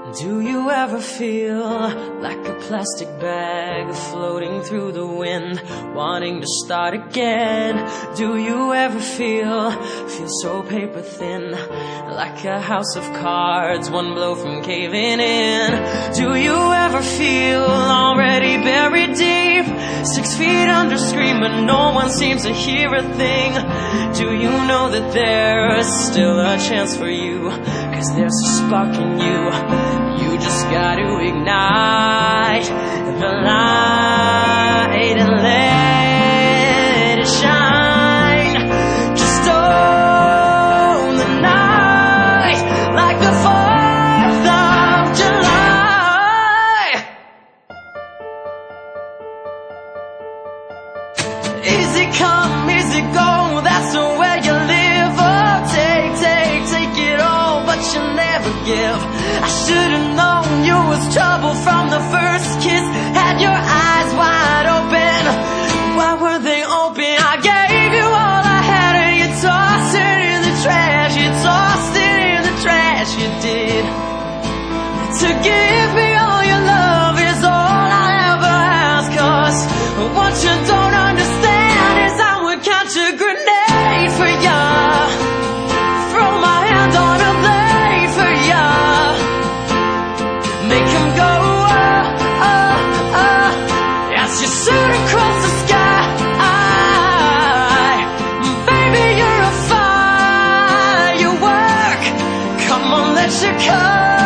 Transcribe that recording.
Do you ever feel like a plastic bag floating through the wind, wanting to start again? Do you ever feel so paper thin, like a house of cards, one blow from caving in? Do you ever feel already buried deep, 6 feet under, screaming, no one seems to hear a thing? Do you know that there's still a chance for you, 'cause there's a spark in you? You just gotta ignite the light and let it shine. Just own the night like the 4th of July. Easy come, easy go, that's the way you live. Oh, take it all, but you never give. I should've known you was trouble from the first kiss. Had your eyes wide open, why were they open? I gave you all I had and you tossed it in the trash. You tossed it in the trash, you did. To give me all your love is all I ever ask, 'cause what you don't understand is I would catch a grenade for ya, throw my hand on a blade for ya, make him go, oh, oh, oh, as you shoot across the sky. Baby, you're a firework, come on, let you come.